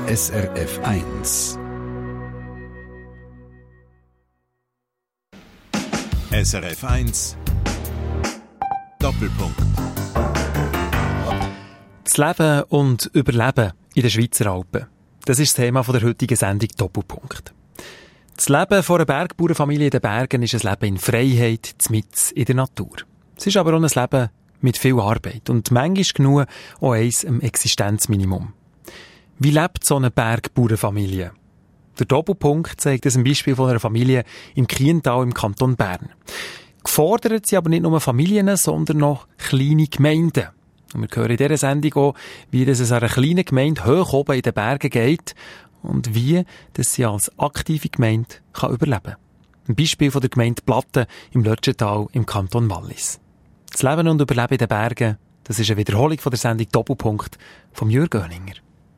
SRF 1. SRF 1 Doppelpunkt. Das Leben und Überleben in den Schweizer Alpen. Das ist das Thema der heutigen Sendung Doppelpunkt. Das Leben von einer Bergbauernfamilie in den Bergen ist ein Leben in Freiheit, mitten in der Natur. Es ist aber auch ein Leben mit viel Arbeit und manchmal genug auch eins am Existenzminimum. Wie lebt so eine Bergbauernfamilie? Der Doppelpunkt zeigt es ein Beispiel von einer Familie im Kiental im Kanton Bern. Gefordert sind aber nicht nur Familien, sondern noch kleine Gemeinden. Und wir hören in dieser Sendung auch, wie es einer kleinen Gemeinde hoch oben in den Bergen geht und wie das sie als aktive Gemeinde überleben kann. Ein Beispiel von der Gemeinde Platten im Lötschental im Kanton Wallis. Das Leben und Überleben in den Bergen, das ist eine Wiederholung von der Sendung Doppelpunkt von Jürg Göninger.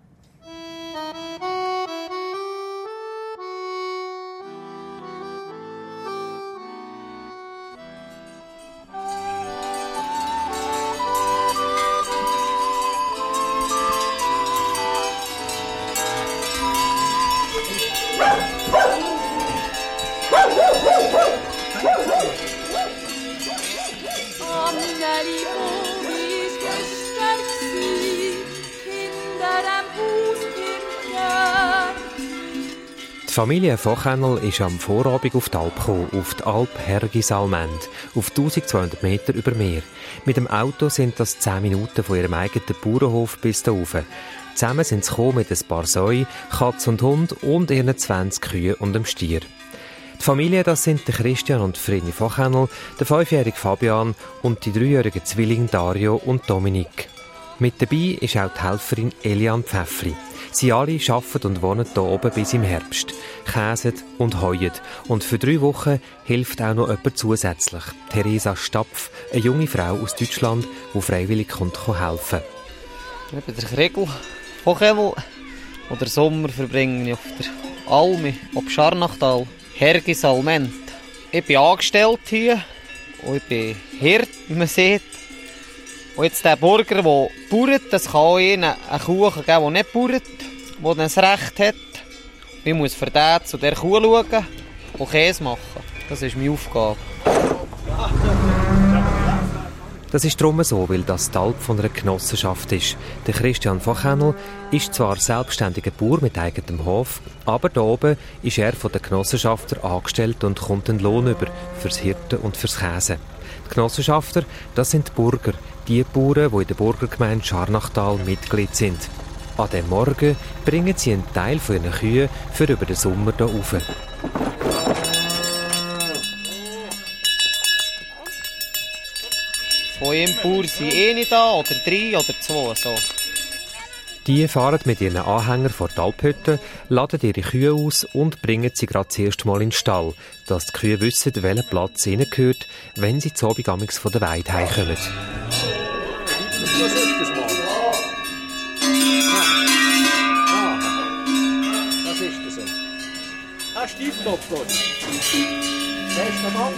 Die Familie Vochennel ist am Vorabend auf die Alp gekommen, auf die Alp Hergisalmend, auf 1200 Meter über Meer. Mit dem Auto sind das 10 Minuten von ihrem eigenen Bauernhof bis da rauf. Zusammen sind sie gekommen mit ein paar Säuen, Katz und Hund und ihren 20 Kühen und einem Stier. Die Familie, das sind der Christian und Vreni Vochennel, der 5-jährige Fabian und die 3-jährigen Zwillinge Dario und Dominik. Mit dabei ist auch die Helferin Eliane Pfäffli. Sie alle arbeiten und wohnen hier oben bis im Herbst, käsen und heuen. Und für 3 Wochen hilft auch noch jemand zusätzlich. Theresa Stapf, eine junge Frau aus Deutschland, die freiwillig helfen kann. Ich bin der Kregel Vochennel. Und den Sommer verbringe ich auf der Alme, ob Scharnachtal, Hergisalmend. Ich bin angestellt hier und ich bin Hirt, wie man sieht. Und jetzt der Burger, der bauert, das kann auch ihnen einen Kuchen geben, der nicht bauert, der dann das Recht hat. Ich muss für den zu der Kuh schauen und Käse machen. Das ist meine Aufgabe. Das ist darum so, weil das die Alp von einer Genossenschaft ist. Der Christian Vochennel ist zwar selbstständiger Bauer mit eigenem Hof, aber da oben ist er von den Genossenschafter angestellt und kommt einen Lohn über fürs Hirten und fürs Käsen. Die Genossenschafter, das sind die Burger, die Bauern, die in der Burgergemeinde Scharnachtal Mitglied sind. An diesem Morgen bringen sie einen Teil von ihren Kühen für über den Sommer hier rauf. Von jedem Bauer sind nicht da, oder 3 oder 2. So. Die fahren mit ihren Anhängern vor die Alphütte, laden ihre Kühe aus und bringen sie gerade das erste Mal in den Stall, dass die Kühe wissen, welcher Platz ihnen gehört, wenn sie zu Abend amigs von der Weide heimkommen. Was ist das mal? Was ist das so? Ah, Stiefkopf, Gott. Bester Mann.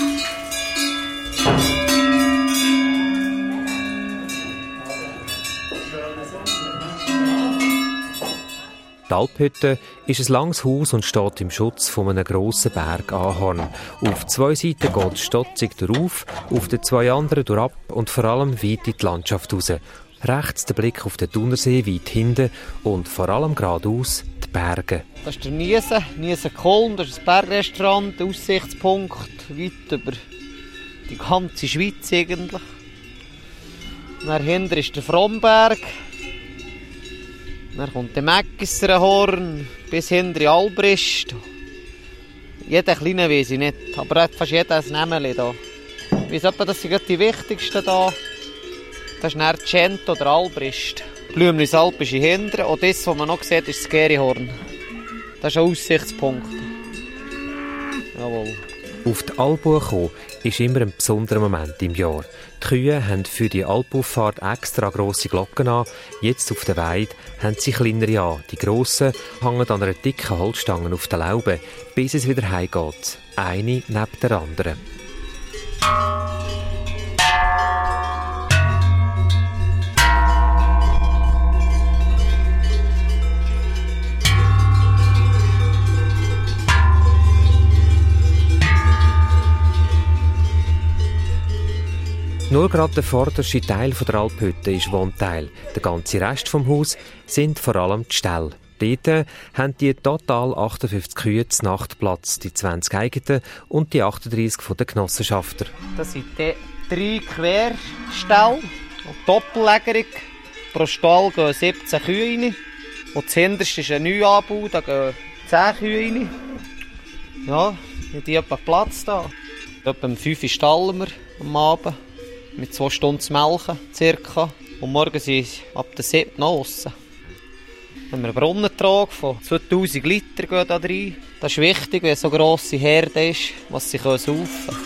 Die Alphütte ist ein langes Haus und steht im Schutz von einem grossen Berganhorn. Auf 2 Seiten geht es stotzig darauf, auf den 2 anderen durchab und vor allem weit in die Landschaft raus. Rechts der Blick auf den Thunersee weit hinten und vor allem geradeaus die Berge. Das ist der Niesen-Kolm, das ist das Bergrestaurant, der Aussichtspunkt, weit über die ganze Schweiz eigentlich. Dahinter ist der Fromberg. Dann kommt der Mäckiserhorn bis hinter die Albrist. Jeder kleine weiss ich nicht, aber hat fast jeder ein Nämeli da. Ich weiss etwa, das sind die wichtigsten da. Das ist dann Cento oder Albrist. Blümlisalp ist hinten und das, was man noch sieht, ist das Gerihorn. Das ist ein Aussichtspunkt. Jawohl. Auf die Alp kommen ist immer ein besonderer Moment im Jahr. Die Kühe haben für die Alpauffahrt extra grosse Glocken an. Jetzt auf der Weide haben sie kleinere an. Die grossen hängen an einer dicken Holzstange auf der Laube, bis es wieder heimgeht. Eine neben der anderen. Nur gerade der vorderste Teil der Alphütte ist Wohnteil. Der ganze Rest vom Haus sind vor allem die Ställe. Dort haben die total 58 Kühe zu Nachtplatz, die 20 eigenen und die 38 von den Genossenschafter. Das sind die 3 Querställe, doppellägerig. Pro Stall gehen 17 Kühe rein. Und das hinterste ist ein Neuanbau, da gehen 10 Kühe rein. Ja, die haben etwa Platz da. Etwa um 5 Uhr stallen wir am Abend. Mit 2 Stunden zu melken, circa. Und morgen sind sie ab der 7 noch draussen. Wenn wir einen Brunnentrag von 2000 Liter gehen da rein. Das ist wichtig, wenn so grosse Herde ist, was sie saufen können.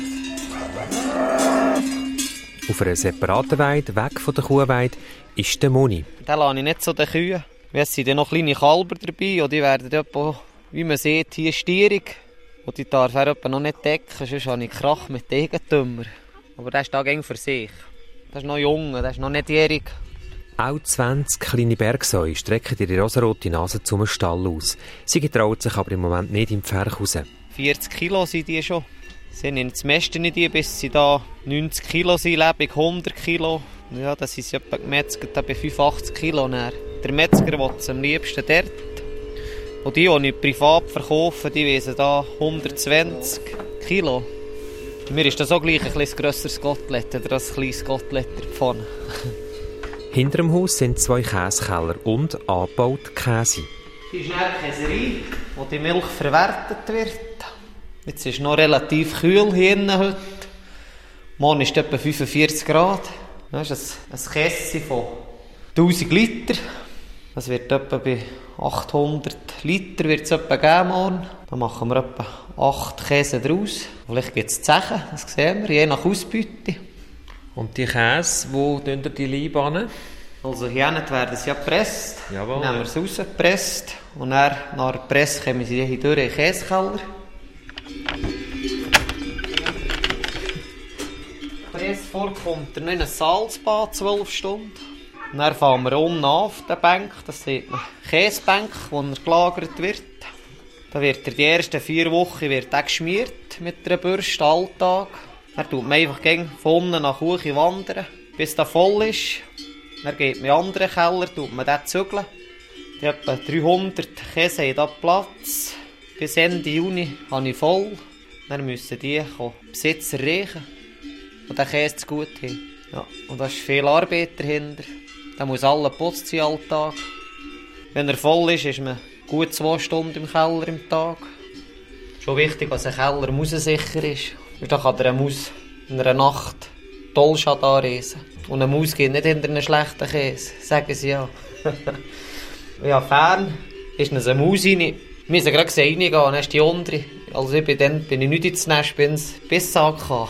Auf einer separaten Weide, weg von der Kuhweide, ist der Moni. Den lasse ich nicht so den Kühen. Es sind dann noch kleine Kälber dabei und die werden etwa, wie man sieht, hier stierig. Und die darf er etwa noch nicht decken, sonst habe ich Krach mit den Eigentümern. Aber der ist da gäng für sich. Der ist noch jung, der ist noch nicht jährig. Auch 20 kleine Bergsäue strecken ihre rosarote Nase zum Stall aus. Sie getrauen sich aber im Moment nicht im Pferch raus. 40 Kilo sind die schon. Sie nehmen das meiste nicht die, bis sie da 90 Kilo sind, lebig 100 Kilo. Ja, das ist etwa gemetzelt bei 85 Kilo. Der Metzger will es am liebsten dort. Und die ich privat verkaufe, die weisen da 120 Kilo. Mir ist das auch gleich ein bisschen grösseres Gottlet oder ein kleines Gottlet davon. Hinter dem Haus sind 2 Käsekeller und angebaut Käse. Hier ist eine Käserei, wo die Milch verwertet wird. Jetzt ist es noch relativ kühl hier heute. Morgen ist es etwa 45 Grad. Das ist ein Käse von 1000 Liter. Das wird etwa bei 800 Liter wird es etwa geben morgen. Da machen wir etwa 8 Käse draus. Vielleicht gibt es 10, das sehen wir, je nach Ausbeute. Und die Käse, wo tun ihr die Leibe an? Also hier werden sie ja gepresst. Jawohl. Dann nehmen wir sie rausgepresst. Und dann, nach der Presse kommen sie hier durch in den Käsekeller. Die Presse vorkommt noch in ein Salzbad, 12 Stunden. Und dann fahren wir unten auf der Bank, das sieht man, Käsebank, wo er gelagert wird. Da wird die ersten 4 Wochen wird geschmiert mit einer Bürste, Alltag. Dann tut man einfach von unten nach Kuchen wandern, bis der voll ist. Dann geht man in anderen Keller, tut man den zügeln. Die etwa 300 Käse haben da Platz. Bis Ende Juni habe ich voll. Dann müssen die Besitzer riechen und den Käse zu gut haben. Ja, und da ist viel Arbeit dahinter. Da muss alle putzt sein Alltag. Wenn er voll ist, ist man gut 2 Stunden im Keller im Tag. Schon wichtig, dass ein Keller mausensicher ist. Da kann eine Maus in einer Nacht Tollschaden anreisen. Und eine Maus geht nicht hinter einen schlechten Käse, sagen sie ja. Ja, fern ist eine Maus rein. Wir müssen gerade reingehen, dann ist die untere. Also ich bin ich nicht ins Nest, bin bis Sack.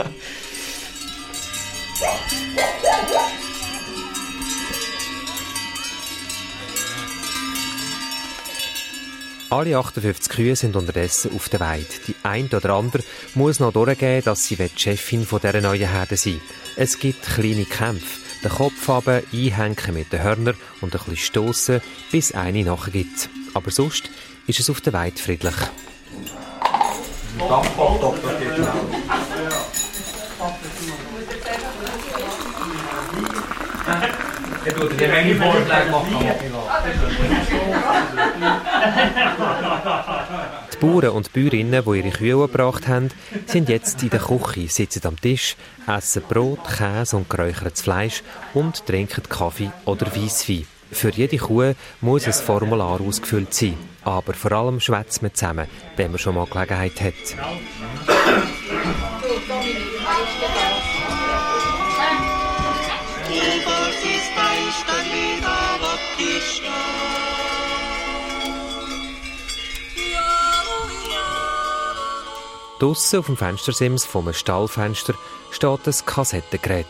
Alle 58 Kühe sind unterdessen auf der Weide. Die eine oder andere muss noch durchgeben, dass sie die Chefin von dieser neuen Herde sein. Es gibt kleine Kämpfe. Den Kopf runter, einhängen mit den Hörnern und ein bisschen stossen, bis eine nachgibt. Aber sonst ist es auf der Weide friedlich. Ich würde dir eine Vorschläge machen. Die Bauern und Bäuerinnen, die ihre Kühe gebracht haben, sind jetzt in der Küche, sitzen am Tisch, essen Brot, Käse und geräuchertes Fleisch und trinken Kaffee oder Weisswein. Für jede Kuh muss ein Formular ausgefüllt sein. Aber vor allem schwätzt man zusammen, wenn man schon mal Gelegenheit hat. Draussen auf dem Fenstersims vom Stallfenster steht ein Kassettengerät.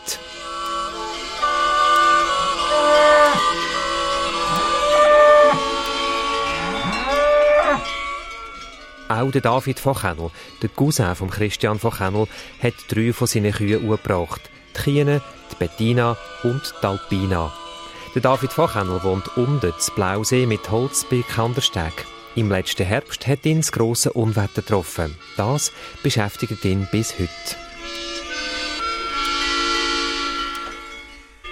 Auch der David von Kennel, der Cousin von Christian von Kennel, hat 3 von seinen Kühen umgebracht. Die Chiene, die Bettina und die Alpina. Der David von Kennel wohnt unten im Blausee mit Holz bei Kandersteg. Im letzten Herbst hat ihn das grosse Unwetter getroffen. Das beschäftigt ihn bis heute.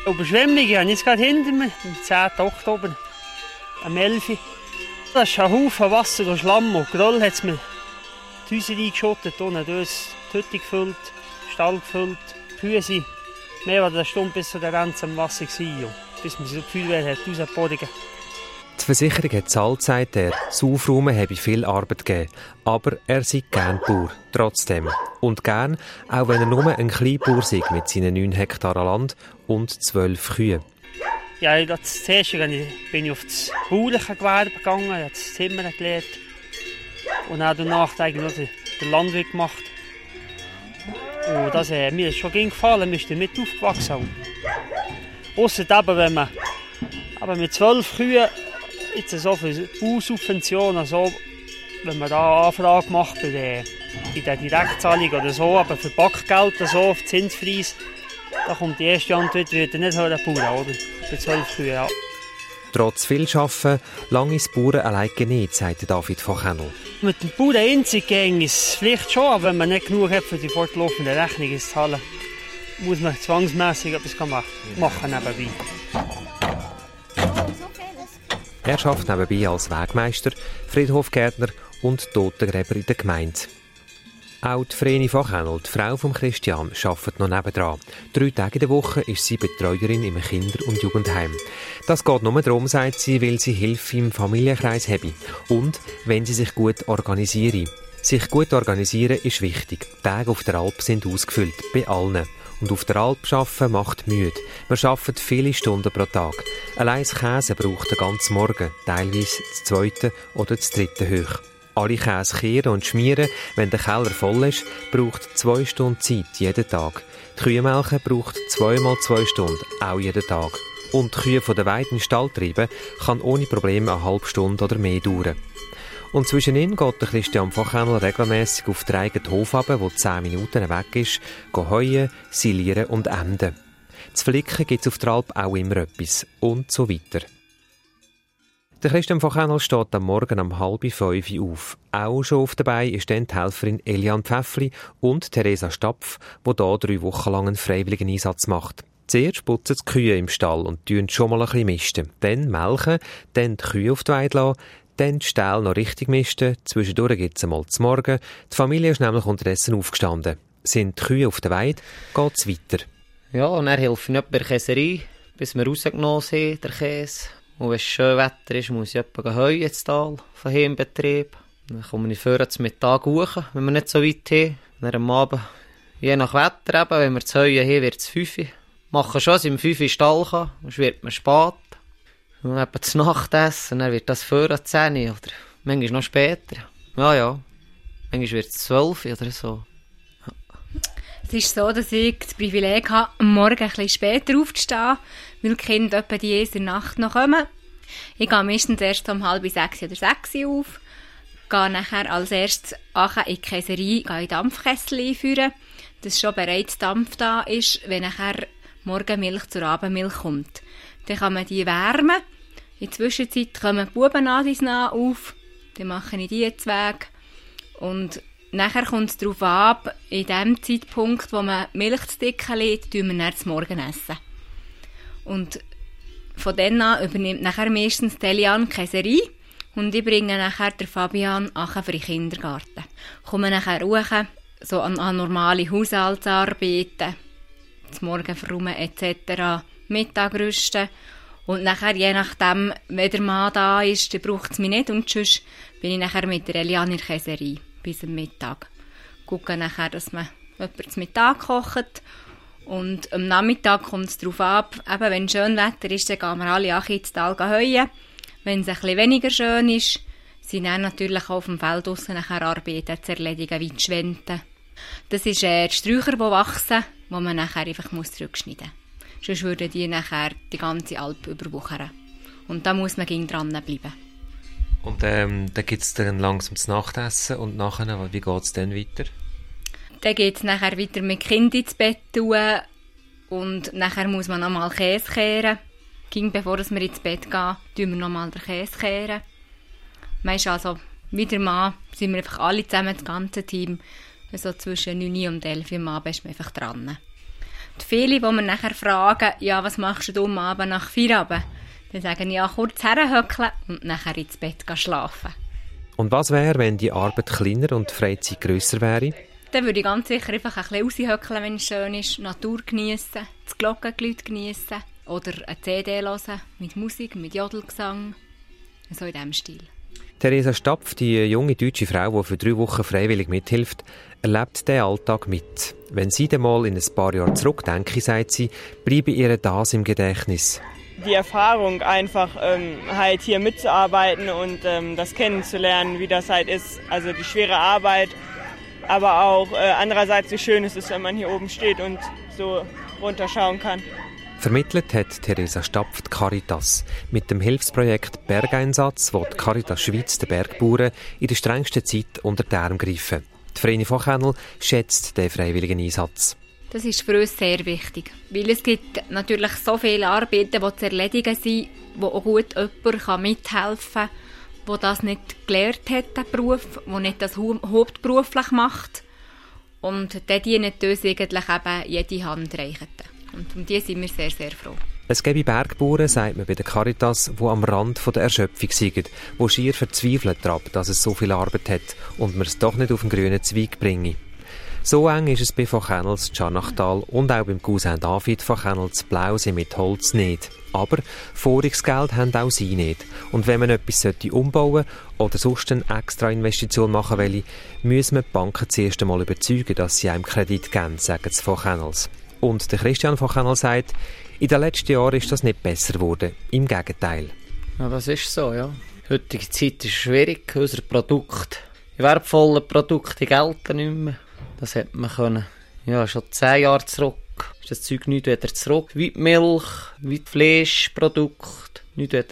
Überschwemmungen habe ich jetzt gerade hinter mir, am 10. Oktober, am 11. Da ist ein Haufen Wasser und Schlamm und Groll hat es mir die Häuser eingeschüttet, unten durch die Hütte gefüllt, den Stall gefüllt. Die Kühe sind mehr als eine Stunde bis zu der Grenze am Wasser gewesen, bis man sie so die Feuerwehr hat rausgebogen. Die Versicherung hat zahlt, sagt er. Das Aufräumen habe viel Arbeit gegeben. Aber er sei gern Bauer. Trotzdem. Und gern, auch wenn er nur ein Kleinbauer sei mit seinen 9 Hektar Land und 12 Kühen. Ja, zuerst bin ich auf das bauliche Gewerbe gegangen, habe das Zimmer gelernt. Und dann danach eigentlich noch den Landwirt gemacht. Und das mir ist schon gefallen, wir sind damit aufgewachsen. Ausser eben, wenn man aber mit 12 Kühen jetzt so viele Bausubventionen, so, wenn man da Anfrage macht bei der Direktzahlung oder so, aber für Backgeld so auf Zinspreis, da kommt die erste Antwort, wird nicht höher Bauern, oder? Bei 12 Kühen, ja. Trotz viel Arbeiten, lange ist Bauern alleine nicht, sagt David von Kennel. Mit dem Bauern einzig ging es vielleicht schon, aber wenn man nicht genug hat für die fortlaufende Rechnung zu zahlen, muss man zwangsmässig etwas machen nebenbei. Er arbeitet nebenbei als Wegmeister, Friedhofgärtner und Totengräber in der Gemeinde. Auch die Vreni von Kennel, die Frau von Christian, arbeitet noch nebendran. 3 Tage in der Woche ist sie Betreuerin im Kinder- und Jugendheim. Das geht nur darum, sagt sie, weil sie Hilfe im Familienkreis habe. Und wenn sie sich gut organisiere. Sich gut organisieren ist wichtig. Die Tage auf der Alp sind ausgefüllt, bei allen. Und auf der Alp arbeiten macht müde. Wir arbeiten viele Stunden pro Tag. Allein das Käse braucht den ganzen Morgen, teilweise das 2. oder das 3. hoch. Alle Käse kehren und schmieren, wenn der Keller voll ist, braucht 2 Stunden Zeit, jeden Tag. Die Kühenmelken braucht 2 mal 2 Stunden, auch jeden Tag. Und die Kühe von der Weide in den Stall treiben, kann ohne Probleme eine halbe Stunde oder mehr dauern. Und zwischen ihnen geht der Christian von Kennel regelmässig auf den eigenen Hof runter, wo 10 Minuten weg ist, heuen, silieren und enden. Zu flicken gibt es auf der Alp auch immer etwas. Und so weiter. Der Christian von Kennel steht am Morgen um 4:30 auf. Auch schon auf dabei ist dann die Helferin Eliane Pfäffli und Theresa Stapf, die hier 3 Wochen lang einen freiwilligen Einsatz macht. Zuerst putzen die Kühe im Stall und tun schon mal ein bisschen misten. Dann melken, dann die Kühe auf die Weide lassen, dann die Ställe noch richtig misten. Zwischendurch gibt es einmal zum Morgen. Die Familie ist nämlich unterdessen aufgestanden. Sind die Kühe auf der Weide, geht es weiter. Ja, und dann helfe ich nicht bei der Käserei, bis wir rausgenommen sind, der Käse. Und wenn es schön Wetter ist, muss ich etwa heuen ins Tal, von hier im Betrieb. Dann komme ich vorher zum Mittag hoch, wenn wir nicht so weit haben. Dann am Abend, je nach Wetter eben, wenn wir zu heuen haben, wird es 5 Uhr. Machen schon, dass ich um 5 Uhr in den Stall kann, sonst wird man spät. Und dann etwa zu Nacht essen, dann wird das vorher 10 Uhr oder manchmal noch später. Ja. Manchmal wird es 12 Uhr oder so. Es ist so, dass ich das Privileg habe, am Morgen ein bisschen später aufzustehen, weil die Kinder etwa die erste Nacht noch kommen. Ich gehe meistens erst um 5:30 oder 6 Uhr auf, gehe nachher als erstes in die Käserei, gehe in Dampfkessel einführen, dass schon bereits Dampf da ist, wenn nachher Morgenmilch zur Abendmilch kommt. Dann kann man die wärmen. In der Zwischenzeit kommen die Buben auf, dann mache ich die Zweige und nachher kommt es darauf ab, in dem Zeitpunkt, wo man Milch zu dicken legt, tun wir dann das Morgenessen. Und von dann an übernimmt nachher meistens die Eliane die Käserei und ich bringe nachher den Fabian für den Kindergarten. Komme nachher hoch, so an normale Haushaltsarbeiten, das Morgen verräumen etc., Mittag rüsten und nachher, je nachdem, wenn der Mann da ist, dann braucht es mich nicht und sonst bin ich nachher mit der Eliane in der Käserei bis am Mittag. Schauen nachher, dass man jemand zum Mittag kocht. Und am Nachmittag kommt es darauf ab, eben wenn schön Wetter ist, dann gehen wir alle ins Tal heuen. Wenn es ein bisschen weniger schön ist, sind dann natürlich auch auf dem Feld draussen nachher Arbeiten zu erledigen, wie die Schwente. Das ist die Sträucher, die wachsen, die man nachher einfach zurückschneiden muss. Sonst würden die nachher die ganze Alp überwuchern. Und da muss man dran bleiben. Und dann gibt es dann langsam das Nachtessen und nachher, wie geht es dann weiter? Dann geht es nachher weiter mit Kind ins Bett tun und nachher muss man nochmal Käse kehren. Bevor wir ins Bett gehen, tun wir nochmal den Käse kehren. Meist also wieder mal sind wir einfach alle zusammen, das ganze Team. Also zwischen 9 und 11 Uhr am Abend ist man einfach dran. Viele, die wir nachher fragen, ja, was machst du am Abend nach Feierabend? Dann sagen, ja, kurz herhöckeln und nachher ins Bett schlafen. Und was wäre, wenn die Arbeit kleiner und die Freizeit grösser wäre? Dann würde ich ganz sicher einfach ein bisschen raushöckeln, wenn es schön ist, Natur geniessen, das Glockengeläut geniessen oder eine CD hören mit Musik, mit Jodelgesang, so in diesem Stil. Theresa Stapf, die junge deutsche Frau, die für 3 Wochen freiwillig mithilft, erlebt den Alltag mit. Wenn sie dann mal in ein paar Jahre zurückdenke, sagt sie, bleibe ihr das im Gedächtnis. Die Erfahrung einfach halt hier mitzuarbeiten und das kennenzulernen, wie das halt ist. Also die schwere Arbeit, aber auch andererseits, wie schön es ist, wenn man hier oben steht und so runterschauen kann. Vermittelt hat Theresa Stapf die Caritas mit dem Hilfsprojekt Bergeinsatz, wo die Caritas Schweiz den Bergbauern in der strengsten Zeit unter die Arme greifen. Die Vreni Vochhänel schätzt den freiwilligen Einsatz. Das ist für uns sehr wichtig, weil es gibt natürlich so viele Arbeiten, die zu erledigen sind, wo auch gut jemand mithelfen kann, der das nicht gelernt hat, den Beruf, der nicht das hauptberuflich macht. Und dann dienen uns eigentlich eben jede Hand reichen. Und um die sind wir sehr, sehr froh. Es gäbe Bergbauern, sagt man bei der Caritas, die am Rand der Erschöpfung sind, die schier verzweifelt daran, dass es so viel Arbeit hat und man es doch nicht auf den grünen Zweig bringe. So eng ist es bei Vochhänels Scharnachtal und auch beim Cousin David Vochhänels Blausee mit Holz nicht. Aber Vorungsgeld haben auch sie nicht. Und wenn man etwas umbauen oder sonst eine extra Investition machen will, müssen wir die Banken zuerst einmal überzeugen, dass sie einem Kredit geben, sagen die Vochhänels. Und der Christian Vochhänel sagt, in den letzten Jahren ist das nicht besser geworden. Im Gegenteil. Ja, das ist so, ja. Die heutige Zeit ist schwierig. Unsere Produkte, die wertvollen Produkte, gelten nicht mehr. Das hätte man können, ja, schon 10 Jahre zurück. Ist das Zeug nicht wieder zurück. Wie die Milch, wie die Fleischprodukte. Nicht wieder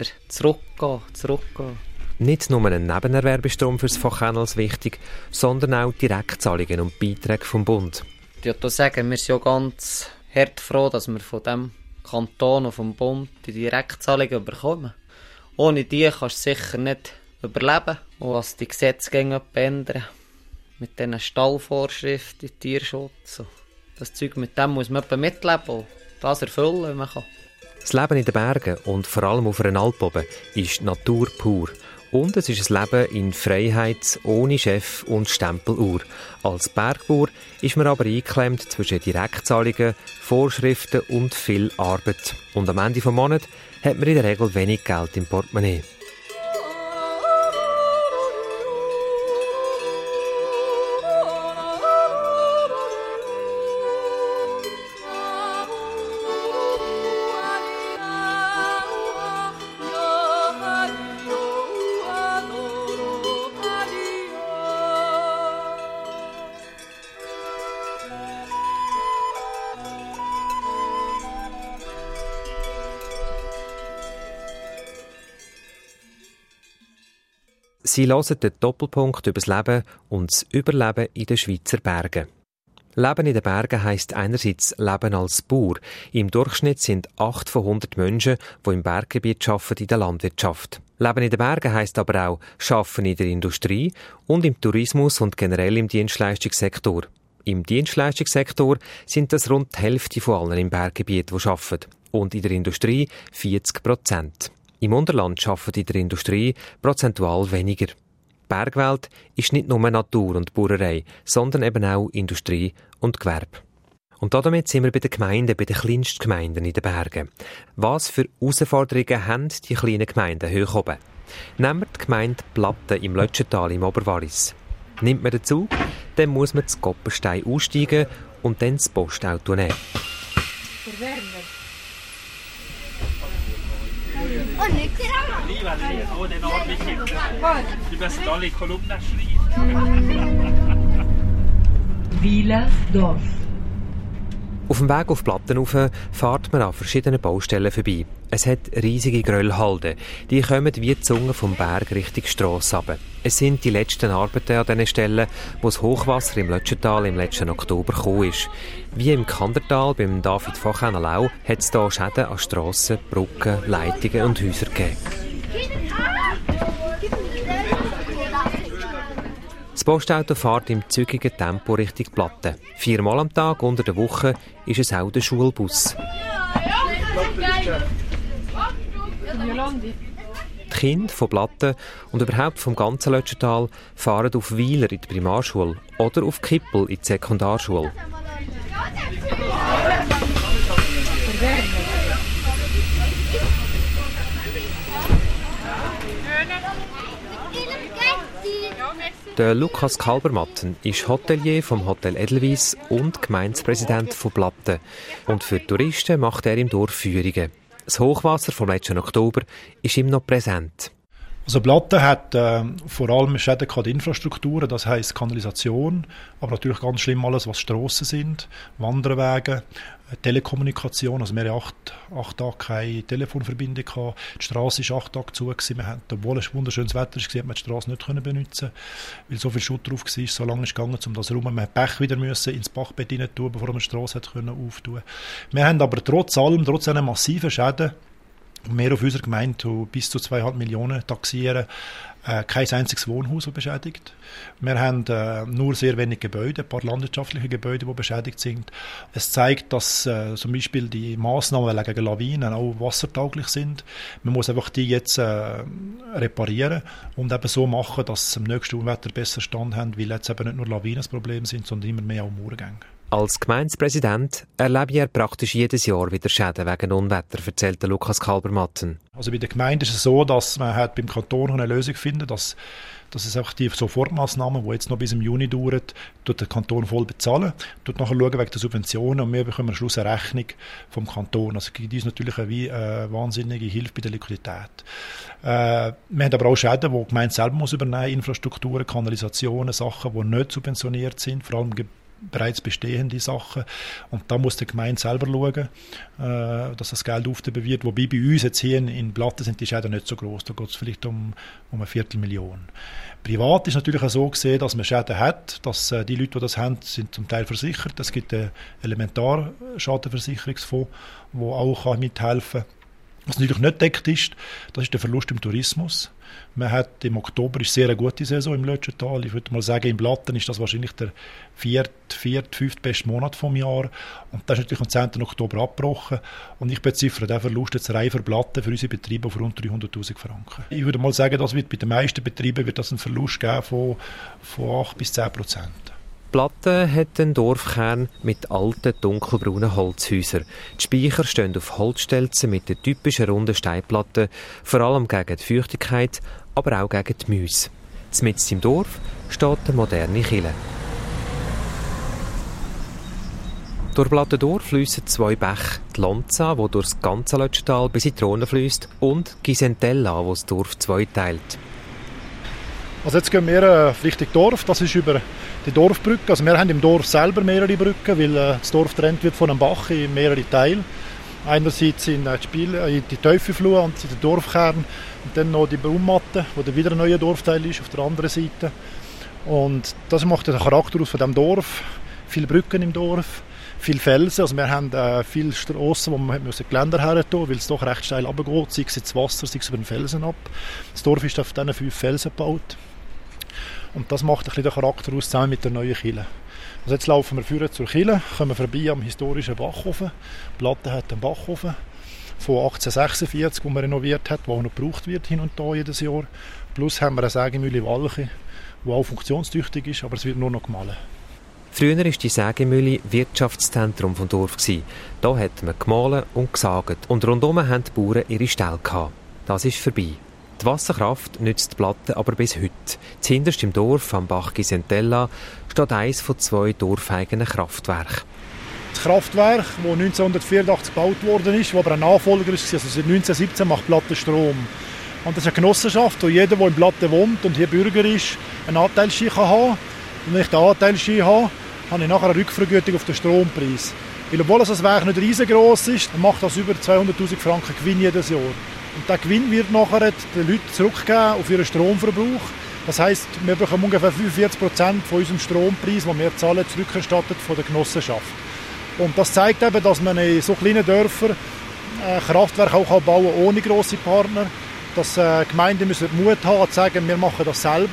zurückgehen. Nicht nur ein Nebenerwerbestrom für das Vochhänels wichtig, sondern auch Direktzahlungen und Beiträge vom Bund. Ich würde sagen, wir sind ja ganz hart froh, dass wir von dem Kanton und vom Bund die Direktzahlungen bekommen. Ohne die kannst du sicher nicht überleben. Und was die Gesetze ändern. Mit diesen Stallvorschriften, Tierschutz. Das Zeug, mit dem muss man mitleben und das erfüllen, wenn man kann. Das Leben in den Bergen und vor allem auf einer Alp oben ist Natur pur. Und es ist ein Leben in Freiheit, ohne Chef und Stempeluhr. Als Bergbauer ist man aber eingeklemmt zwischen Direktzahlungen, Vorschriften und viel Arbeit. Und am Ende des Monats hat man in der Regel wenig Geld im Portemonnaie. Sie hören den Doppelpunkt über das Leben und das Überleben in den Schweizer Bergen. Leben in den Bergen heisst einerseits Leben als Bauer. Im Durchschnitt sind 8 von 100 Menschen, die im Berggebiet arbeiten, in der Landwirtschaft. Leben in den Bergen heisst aber auch Arbeiten in der Industrie und im Tourismus und generell im Dienstleistungssektor. Im Dienstleistungssektor sind das rund die Hälfte von allen im Berggebiet, die arbeiten. Und in der Industrie 40%. Im Unterland arbeiten in der Industrie prozentual weniger. Die Bergwelt ist nicht nur Natur und Bauerei, sondern eben auch Industrie und Gewerbe. Und damit sind wir bei den Gemeinden, bei den kleinsten Gemeinden in den Bergen. Was für Herausforderungen haben die kleinen Gemeinden hoch oben? Nehmen wir die Gemeinde Platten im Lötschental im Oberwallis. Nimmt man den Zug, dann muss man zu Koppenstein aussteigen und dann das Postauto nehmen. Wielersdorf. Auf dem Weg auf Platten fährt man an verschiedenen Baustellen vorbei. Es hat riesige Gröllhalden. Die kommen wie die Zunge vom Berg Richtung Strasse runter. Es sind die letzten Arbeiten an diesen Stellen, wo das Hochwasser im Lötschental im letzten Oktober gekommen ist. Wie im Kandertal beim David Vochhänel auch, hat es hier Schäden an Strassen, Brücken, Leitungen und Häusern gegeben. Das Postauto fährt im zügigen Tempo Richtung Platten. 4-mal am Tag unter der Woche ist es auch der Schulbus. Die Kinder von Platten und überhaupt vom ganzen Lötschental fahren auf Weiler in die Primarschule oder auf Kippel in die Sekundarschule. Der Lukas Kalbermatten ist Hotelier vom Hotel Edelweiss und Gemeindepräsident von Platten. Und für Touristen macht er im Dorf Führungen. Das Hochwasser vom letzten Oktober ist ihm noch präsent. Also Platten hat vor allem Schäden an die Infrastruktur, das heisst Kanalisation, aber natürlich ganz schlimm alles, was Strassen sind, Wanderwege, Telekommunikation. Also wir hatten 8 Tage keine Telefonverbindung gehabt. Die Strasse war 8 Tage zu gewesen. Wir haben, obwohl es wunderschönes Wetter war, hat man die Strasse nicht benutzen, weil so viel Schutt drauf war. So lange ist es gegangen, um das herum. Man musste Pech wieder ins Bachbett rein tun, bevor man die Strasse auftun konnte. Wir haben aber trotz einer massiven Schäden, wir auf unserer Gemeinde bis zu 2,5 Millionen taxieren, kein einziges Wohnhaus beschädigt. Wir haben nur sehr wenige Gebäude, ein paar landwirtschaftliche Gebäude, die beschädigt sind. Es zeigt, dass zum Beispiel die Massnahmen gegen Lawinen auch wassertauglich sind. Man muss einfach die jetzt reparieren und eben so machen, dass sie im nächsten Unwetter besser Stand haben, weil jetzt eben nicht nur Lawinen das Problem sind, sondern immer mehr auch Murgänge. Als Gemeindepräsident erlebe er praktisch jedes Jahr wieder Schäden wegen Unwetter, erzählt Lukas Kalbermatten. Also bei der Gemeinde ist es so, dass man beim Kanton eine Lösung finden, dass es auch die Sofortmaßnahmen, die jetzt noch bis im Juni dauern, tut der Kanton voll bezahlen, tut nachher schauen wegen der Subventionen und wir bekommen am Schluss eine Rechnung vom Kanton. Also gibt uns natürlich eine wahnsinnige Hilfe bei der Liquidität. Wir haben aber auch Schäden, die die Gemeinde selber muss übernehmen, Infrastrukturen, Kanalisationen, Sachen, die nicht subventioniert sind, vor allem bereits bestehende Sachen. Und da muss die Gemeinde selber schauen, dass das Geld aufgehoben wird. Wobei bei uns jetzt hier in Platten sind die Schäden nicht so groß. Da geht es vielleicht um 250.000. Privat ist natürlich auch so gesehen, dass man Schäden hat, dass die Leute, die das haben, sind zum Teil versichert. Es gibt einen Elementarschadenversicherungsfonds, der auch mithelfen kann. Was natürlich nicht deckt ist, das ist der Verlust im Tourismus. Man hat im Oktober ist sehr eine gute Saison im Lötschental. Ich würde mal sagen, in Platten ist das wahrscheinlich der 4., 5. beste Monat vom Jahr. Und das ist natürlich am 10. Oktober abgebrochen. Und ich beziffere den Verlust jetzt rein für Platten, für unsere Betriebe auf rund 300'000 Franken. Ich würde mal sagen, das wird bei den meisten Betrieben wird das einen Verlust geben von 8-10%. Platten hat einen Dorfkern mit alten, dunkelbraunen Holzhäusern. Die Speicher stehen auf Holzstelzen mit der typischen runden Steinplatte, vor allem gegen die Feuchtigkeit, aber auch gegen die Mäuse. Mitten im Dorf steht eine moderne Kirche. Durch Plattendorf fliessen 2 Bäche, die Lonza, die durch das ganze Lötschental bis in die Rhone fließt, und Gisentella, die das Dorf zweiteilt. Also jetzt gehen wir Richtung Dorf, das ist über die Dorfbrücke. Also wir haben im Dorf selber mehrere Brücken, weil das Dorf getrennt wird von einem Bach in mehrere Teile. Einerseits in die Teufelflur und in den Dorfkern und dann noch die Baummatte, wo dann wieder ein neuer Dorfteil ist auf der anderen Seite. Und das macht den Charakter aus von dem Dorf. Viele Brücken im Dorf, viele Felsen. Also wir haben viele Strassen, wo man Geländer her tun, weil es doch recht steil runtergeht, sei es ins Wasser, sei es über den Felsen ab. Das Dorf ist auf diesen 5 Felsen gebaut. Und das macht ein bisschen den Charakter aus, zusammen mit der neuen Kirche. Also jetzt laufen wir vorne zur Kirche, kommen vorbei am historischen Bachhofen. Platten hat einen Bachhofen von 1846, den man renoviert hat, der auch noch gebraucht wird hin und da jedes Jahr. Plus haben wir eine Sägemühle Walche, die auch funktionstüchtig ist, aber es wird nur noch gemahlen. Früher war die Sägemühle Wirtschaftszentrum des Dorfes. Hier hat man gemahlen und gesagt und rundum hatten die Bauern ihre Ställe gehabt. Das ist vorbei. Die Wasserkraft nützt die Platten aber bis heute. Zuhinterst im Dorf, am Bach Gisentella, steht eines von 2 dorfeigenen Kraftwerken. Das Kraftwerk, das 1984 gebaut worden ist, das aber ein Nachfolger ist, also seit 1917 macht Platten Strom. Und das ist eine Genossenschaft, wo jeder, der in Platten wohnt und hier Bürger ist, einen Anteilsschein haben kann. Und wenn ich den Anteilsschein habe, habe ich nachher eine Rückvergütung auf den Strompreis. Weil obwohl das Werk nicht riesengroß ist, macht das über 200'000 Franken Gewinn jedes Jahr. Und der Gewinn wird nachher den Leuten zurückgeben auf ihren Stromverbrauch. Das heisst, wir bekommen ungefähr 45% von unserem Strompreis, den wir zahlen, zurückerstattet von der Genossenschaft. Und das zeigt eben, dass man in so kleinen Dörfern Kraftwerke auch bauen kann, ohne grosse Partner. Dass Gemeinden müssen Mut haben, zu sagen, wir machen das selber.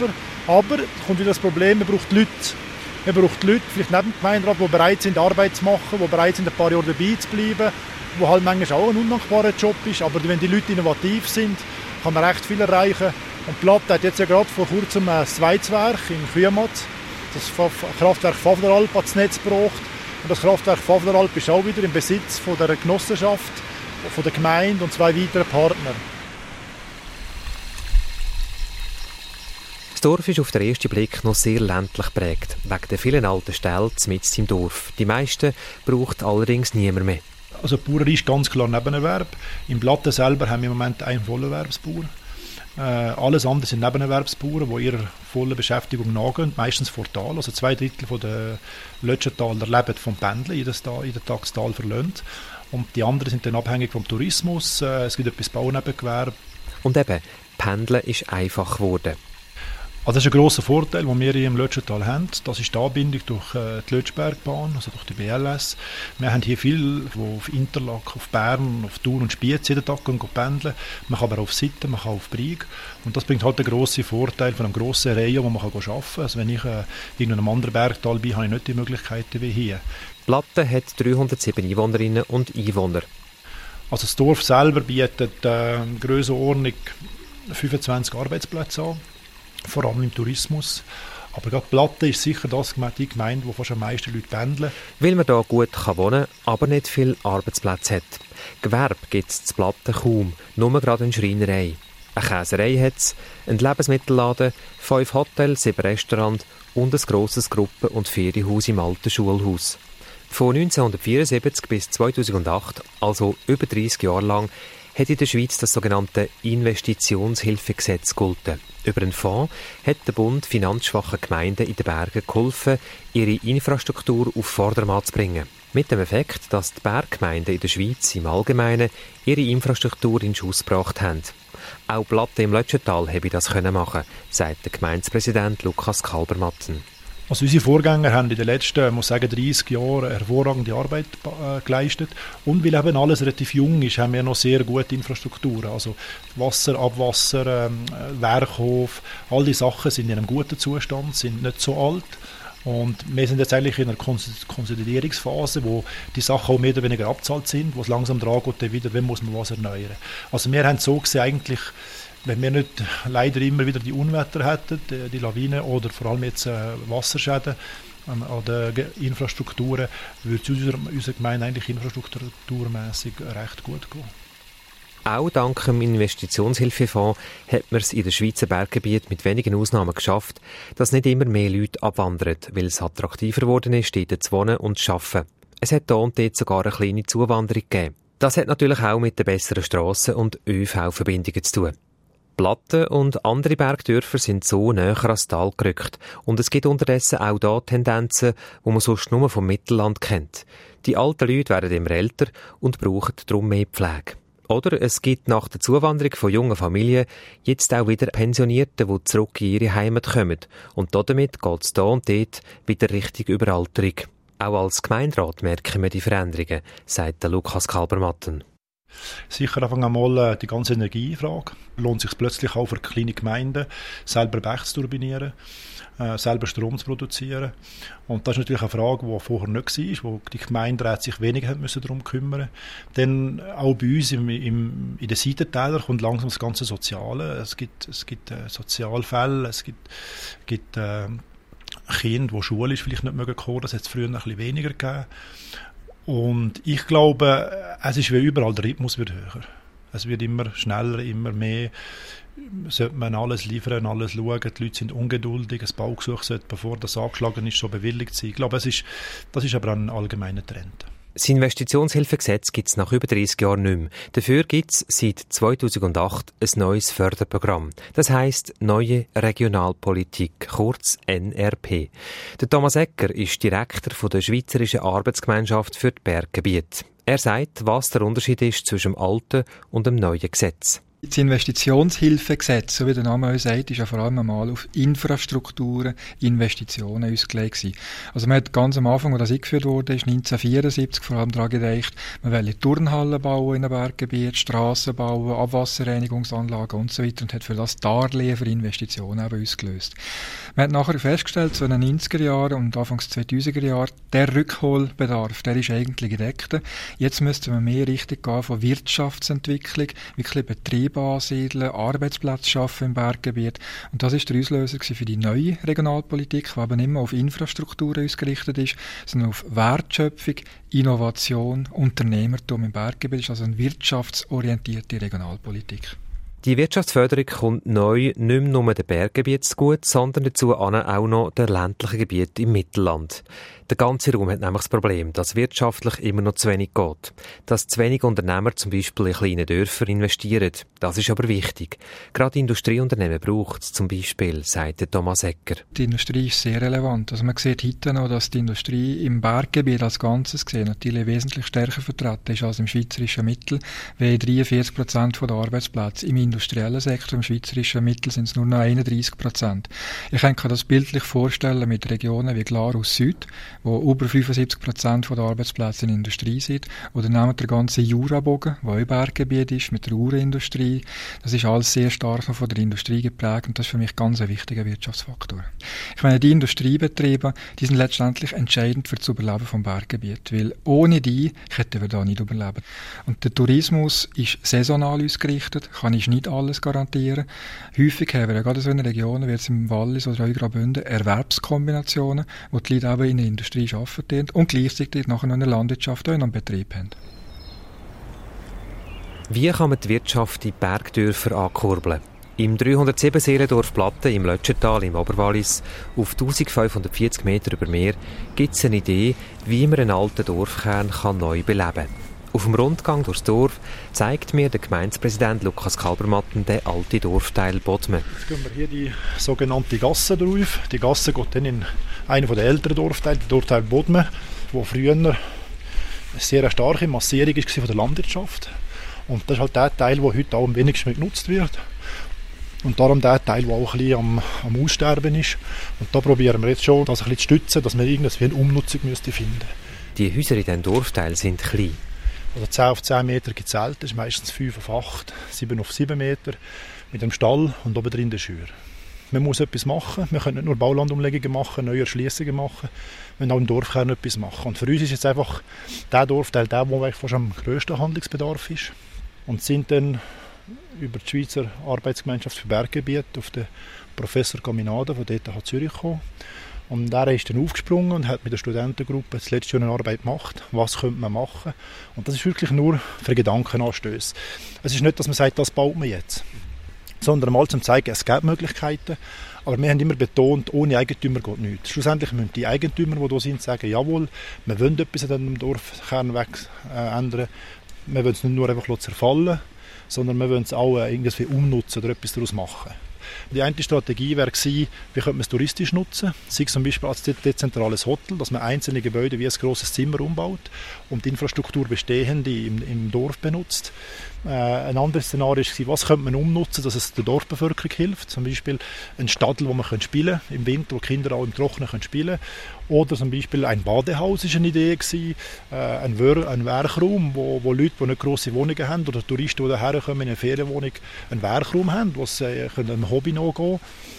Aber es kommt wieder das Problem, man braucht Leute. Man braucht Leute, vielleicht neben dem Gemeinderat, die bereit sind, Arbeit zu machen, die bereit sind, ein paar Jahre dabei zu bleiben, wo halt manchmal auch ein undankbarer Job ist. Aber wenn die Leute innovativ sind, kann man recht viel erreichen. Und Platte hat jetzt ja gerade vor kurzem ein zweites Werk in Kühmat, das Kraftwerk Fafneralp, ans Netz gebracht. Und das Kraftwerk Fafneralp ist auch wieder im Besitz von der Genossenschaft, von der Gemeinde und 2 weiteren Partnern. Das Dorf ist auf den ersten Blick noch sehr ländlich geprägt, wegen der vielen alten Ställe mitten im Dorf. Die meisten braucht allerdings niemand mehr. Also Bauer ist ganz klar Nebenerwerb. Im Platte selber haben wir im Moment einen Vollerwerbsbauer. Alles andere sind Nebenerwerbsbauern, die ihrer vollen Beschäftigung nachgehen, meistens vor Tal. Also 2/3 der Lötschentaler leben vom Pendeln, jeden Tag das Tal verlassen. Und die anderen sind dann abhängig vom Tourismus. Es gibt etwas Baunebengewerbe. Und eben, Pendeln ist einfach geworden. Also das ist ein grosser Vorteil, den wir hier im Lötschental haben. Das ist die Anbindung durch die Lötschbergbahn, also durch die BLS. Wir haben hier viele, die auf Interlaken, auf Bern, auf Thun und Spiez jeden Tag pendeln. Man kann aber auf Sitten, man kann auf Brieg. Und das bringt halt den grossen Vorteil von einem grossen Reihe, wo man arbeiten kann. Also wenn ich in einem anderen Bergtal bin, habe ich nicht die Möglichkeiten wie hier. Platte hat 307 Einwohnerinnen und Einwohner. Also das Dorf selber bietet Grössenordnung 25 Arbeitsplätze an. Vor allem im Tourismus. Aber gerade Platte ist sicher die Gemeinde, wo fast am meisten Leute pendeln. Weil man hier gut wohnen kann, aber nicht viele Arbeitsplätze hat. Gewerbe gibt es zu Platte kaum, nur gerade eine Schreinerei. Eine Käserei hat es, einen Lebensmittelladen, 5 Hotels, 7 Restaurants und ein grosses Gruppen- und Ferienhaus im alten Schulhaus. Von 1974 bis 2008, also über 30 Jahre lang, hat in der Schweiz das sogenannte Investitionshilfegesetz gegolten. Über einen Fonds hat der Bund finanzschwachen Gemeinden in den Bergen geholfen, ihre Infrastruktur auf Vordermann zu bringen. Mit dem Effekt, dass die Berggemeinden in der Schweiz im Allgemeinen ihre Infrastruktur in Schuss gebracht haben. Auch Platte im Lötschental habe das machen, sagt der Gemeindepräsident Lukas Kalbermatten. Also unsere Vorgänger haben in den letzten, muss sagen, 30 Jahren hervorragende Arbeit geleistet. Und weil eben alles relativ jung ist, haben wir noch sehr gute Infrastrukturen. Also Wasser, Abwasser, Werkhof, all die Sachen sind in einem guten Zustand, sind nicht so alt. Und wir sind jetzt eigentlich in einer Konsolidierungsphase, wo die Sachen auch mehr oder weniger abzahlt sind, wo es langsam dran geht, wieder, wenn muss man was erneuern. Also wir haben so gesehen eigentlich, wenn wir nicht leider immer wieder die Unwetter hätten, die Lawinen oder vor allem jetzt Wasserschäden an den Infrastrukturen, würde es unserer Gemeinde eigentlich infrastrukturmässig recht gut gehen. Auch dank dem Investitionshilfefonds hat man es in den Schweizer Berggebieten mit wenigen Ausnahmen geschafft, dass nicht immer mehr Leute abwandern, weil es attraktiver geworden ist, dort zu wohnen und zu arbeiten. Es hat hier und dort sogar eine kleine Zuwanderung gegeben. Das hat natürlich auch mit den besseren Strassen und ÖV-Verbindungen zu tun. Platten und andere Bergdörfer sind so näher ans Tal gerückt. Und es gibt unterdessen auch da Tendenzen, die man sonst nur vom Mittelland kennt. Die alten Leute werden immer älter und brauchen darum mehr Pflege. Oder es gibt nach der Zuwanderung von jungen Familien jetzt auch wieder Pensionierte, die zurück in ihre Heimat kommen. Und damit geht es da und dort wieder Richtung Überalterung. Auch als Gemeinderat merken wir die Veränderungen, sagt der Lukas Kalbermatten. Sicher einfach einmal die ganze Energiefrage. Lohnt sich plötzlich auch für kleine Gemeinden, selber Bäche zu turbinieren, selber Strom zu produzieren. Und das ist natürlich eine Frage, die vorher nicht war, wo die Gemeinderäte sich weniger darum kümmern. Dann auch bei uns in den Seitentälern kommt langsam das ganze Soziale. Es gibt Sozialfälle, es gibt Kinder, die schulisch vielleicht nicht kommen mögen. Das hat es früher noch ein bisschen weniger gegeben. Und ich glaube, es ist wie überall, der Rhythmus wird höher. Es wird immer schneller, immer mehr. Sollte man alles liefern, alles schauen. Die Leute sind ungeduldig. Ein Baugesuch sollte, bevor das angeschlagen ist, schon bewilligt sein. Ich glaube, das ist aber ein allgemeiner Trend. Das Investitionshilfegesetz gibt es nach über 30 Jahren nicht mehr. Dafür gibt es seit 2008 ein neues Förderprogramm. Das heisst Neue Regionalpolitik, kurz NRP. Der Thomas Ecker ist Direktor von der Schweizerischen Arbeitsgemeinschaft für die Berggebiete. Er sagt, was der Unterschied ist zwischen dem alten und dem neuen Gesetz. Das Investitionshilfegesetz, so wie der Name auch sagt, ist ja vor allem einmal auf Infrastrukturen, Investitionen ausgelegt gewesen. Also man hat ganz am Anfang, als das eingeführt wurde, ist 1974 vor allem daran gedacht, man will Turnhallen bauen in einem Berggebiet, Strassen bauen, Abwasserreinigungsanlagen und so weiter und hat für das Darlehen für Investitionen eben ausgelöst. Man hat nachher festgestellt, so in den 90er Jahren und Anfangs 2000er Jahren, der Rückholbedarf, der ist eigentlich gedeckt. Jetzt müsste man mehr Richtung gehen von Wirtschaftsentwicklung, wirklich Betriebe ansiedeln, Arbeitsplätze schaffen im Berggebiet. Und das ist der Auslöser für die neue Regionalpolitik, die eben nicht mehr auf Infrastrukturen ausgerichtet ist, sondern auf Wertschöpfung, Innovation, Unternehmertum im Berggebiet. Das ist also eine wirtschaftsorientierte Regionalpolitik. Die Wirtschaftsförderung kommt neu nicht mehr nur den Berggebieten zugute, sondern dazu auch noch den ländlichen Gebieten im Mittelland. Der ganze Raum hat nämlich das Problem, dass wirtschaftlich immer noch zu wenig geht. Dass zu wenig Unternehmer zum Beispiel in kleine Dörfer investieren. Das ist aber wichtig. Gerade Industrieunternehmen braucht es zum Beispiel, sagt Thomas Ecker. Die Industrie ist sehr relevant. Also man sieht heute noch, dass die Industrie im Berggebiet als Ganzes gesehen natürlich wesentlich stärker vertreten ist als im schweizerischen Mittel, weil 43% der Arbeitsplätze im industriellen Sektor, im schweizerischen Mittel sind es nur noch 31%. Ich kann das bildlich vorstellen mit Regionen wie Glarus Süd, wo über 75% der Arbeitsplätze in der Industrie sind. Oder nehmen der ganze Jurabogen, der auch Berggebiet ist, mit der Uhrenindustrie. Das ist alles sehr stark noch von der Industrie geprägt und das ist für mich ganz ein wichtiger Wirtschaftsfaktor. Ich meine, die Industriebetriebe, die sind letztendlich entscheidend für das Überleben vom Berggebiet, weil ohne die hätten wir da nicht überleben. Und der Tourismus ist saisonal ausgerichtet, kann ich nicht alles garantieren. Häufig haben wir ja gerade so in Regionen wie jetzt im Wallis oder auch in Graubünden Erwerbskombinationen, wo die Leute eben in der Industrie arbeiten und gleichzeitig nachher noch in der Landwirtschaft auch einen Betrieb haben. Wie kann man die Wirtschaft in Bergdörfern ankurbeln? Im 307-Seelendorf Platten im Lötschental im Oberwallis, auf 1540 Meter über Meer, gibt es eine Idee, wie man einen alten Dorfkern neu beleben kann. Auf dem Rundgang durchs Dorf zeigt mir der Gemeindepräsident Lukas Kalbermatten den alten Dorfteil Bodmen. Jetzt gehen wir hier die sogenannte Gasse drauf. Die Gasse geht dann in einen der älteren Dorfteile, der Dorfteil Bodmen, wo früher eine sehr starke Massierung war von der Landwirtschaft. Und das ist halt der Teil, der heute auch am wenigsten genutzt wird. Und darum der Teil, der auch ein bisschen am Aussterben ist. Und da probieren wir jetzt schon, das ein bisschen zu stützen, dass wir irgendwie eine Umnutzung finden müssten. Die Häuser in diesem Dorfteil sind klein. Also 10 auf 10 Meter gezählt, das ist meistens 5 auf 8, 7 auf 7 Meter mit einem Stall und oben drin der Schür. Man muss etwas machen, wir können nicht nur Baulandumlegungen machen, neue Erschliessungen machen, wir müssen auch im Dorfkern etwas machen. Und für uns ist jetzt einfach der Dorfteil der, wo fast am grössten Handlungsbedarf ist. Und sind dann über die Schweizer Arbeitsgemeinschaft für Berggebiet auf den Professor Caminada von der ETH Zürich gekommen. Und er ist dann aufgesprungen und hat mit der Studentengruppe das letzte Jahr eine Arbeit gemacht. Was könnte man machen? Und das ist wirklich nur für Gedankenanstöße. Es ist nicht, dass man sagt, das baut man jetzt. Sondern mal zum zeigen, es gibt Möglichkeiten. Aber wir haben immer betont, ohne Eigentümer geht nichts. Schlussendlich müssen die Eigentümer, die da sind, sagen, jawohl, wir wollen etwas an diesem Dorfkern ändern. Wir wollen es nicht nur einfach zerfallen, sondern wir wollen es auch irgendwie umnutzen oder etwas daraus machen. Die eine Strategie wäre gewesen, wie könnte man es touristisch nutzen, sei es zum Beispiel als dezentrales Hotel, dass man einzelne Gebäude wie ein grosses Zimmer umbaut und die Infrastruktur bestehende im Dorf benutzt. Ein anderes Szenario war, was könnte man umnutzen, dass es der Dorfbevölkerung hilft, zum Beispiel ein Stadel, wo man spielen kann, im Winter, wo Kinder auch im Trockenen spielen können. Oder zum Beispiel ein Badehaus war eine Idee gewesen, ein Werkraum, wo Leute, die nicht grosse Wohnungen haben, oder Touristen, die hierher kommen in eine Ferienwohnung, einen Werkraum haben, wo sie einem Hobby nachgehen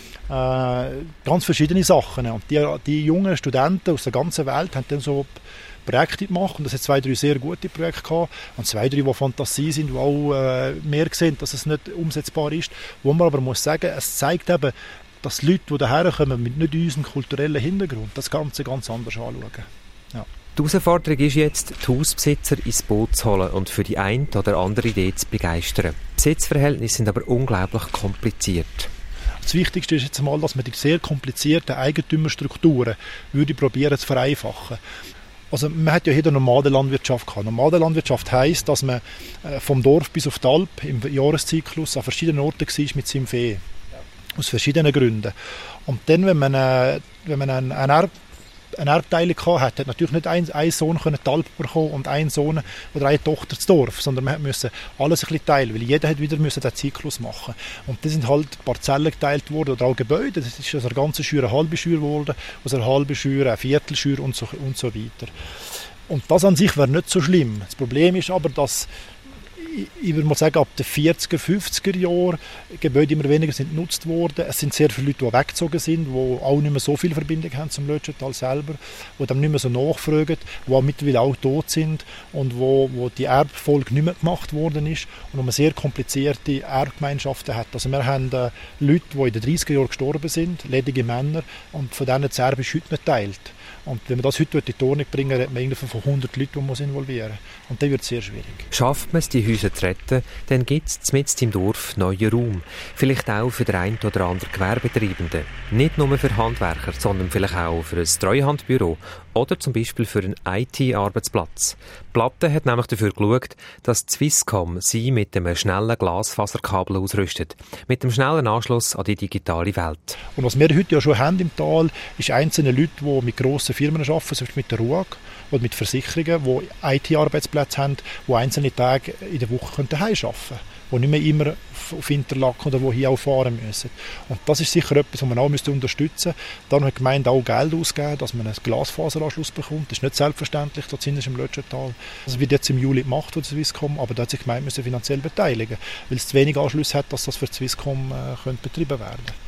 können. Ganz verschiedene Sachen. Und die jungen Studenten aus der ganzen Welt haben dann so Projekte gemacht. Und das hat 2, 3 sehr gute Projekte gehabt. Und 2, 3, die Fantasie sind, die auch mehr sehen, dass es nicht umsetzbar ist. Wo man aber muss sagen, es zeigt eben, dass Leute, die hierher kommen, mit nicht unserem kulturellen Hintergrund, das Ganze ganz anders anschauen. Ja. Die Herausforderung ist jetzt, die Hausbesitzer ins Boot zu holen und für die eine oder andere Idee zu begeistern. Die Besitzverhältnisse sind aber unglaublich kompliziert. Das Wichtigste ist jetzt mal, dass man die sehr komplizierten Eigentümerstrukturen würde probieren zu vereinfachen. Also man hat ja hier eine Nomadenlandwirtschaft gehabt. Nomadenlandwirtschaft heisst, dass man vom Dorf bis auf die Alp im Jahreszyklus an verschiedenen Orten war mit seinem Vieh. Aus verschiedenen Gründen. Und dann, wenn man einen eine Erbteilung hatte, hat natürlich nicht ein Sohn die Alp bekommen und ein Sohn oder eine Tochter das Dorf, sondern man musste alles ein bisschen teilen, weil jeder hat wieder den Zyklus machen. Und das sind halt Parzellen geteilt worden oder auch Gebäude. Das ist aus einer ganzen Schür eine halbe Schür geworden, aus einer halben Schür eine Viertelschür und so weiter. Und das an sich wäre nicht so schlimm. Das Problem ist aber, dass ich würde mal sagen, ab den 40er, 50er Jahren Gebäude immer weniger sind genutzt worden. Es sind sehr viele Leute, die weggezogen sind, die auch nicht mehr so viel Verbindung haben zum Lötschental selber, die dann nicht mehr so nachfragen, die auch mittlerweile auch tot sind und wo die Erbfolge nicht mehr gemacht worden ist und wo man sehr komplizierte Erbgemeinschaften hat. Also wir haben Leute, die in den 30er Jahren gestorben sind, ledige Männer, und von denen das Erbe ist heute nicht geteilt. Und wenn man das heute in die Ordnung bringen, hat man irgendwie von 100 Leuten, die man involvieren muss. Und dann wird es sehr schwierig. Schafft man es, die Häuser zu retten, dann gibt es mitten im Dorf neuen Raum. Vielleicht auch für den einen oder anderen Gewerbetreibenden. Nicht nur für Handwerker, sondern vielleicht auch für ein Treuhandbüro oder zum Beispiel für einen IT-Arbeitsplatz. Platte hat nämlich dafür geschaut, dass Swisscom sie mit einem schnellen Glasfaserkabel ausrüstet. Mit dem schnellen Anschluss an die digitale Welt. Und was wir heute ja schon haben im Tal, ist einzelne Leute, die mit grossen Firmen arbeiten, zum Beispiel mit der RUAG oder mit Versicherungen, die IT-Arbeitsplätze haben, die einzelne Tage in der Woche daheim arbeiten können, die nicht mehr immer auf Interlaken oder wo hier auch fahren müssen. Und das ist sicher etwas, was man auch unterstützen müsste. Dann hat die Gemeinde auch Geld ausgegeben, dass man einen Glasfaseranschluss bekommt. Das ist nicht selbstverständlich, dort sind wir im Lötschental. Das wird jetzt im Juli gemacht von der Swisscom, aber da hat sich die Gemeinde finanziell beteiligen, weil es zu wenig Anschlüsse hat, dass das für die Swisscom betrieben werden könnte.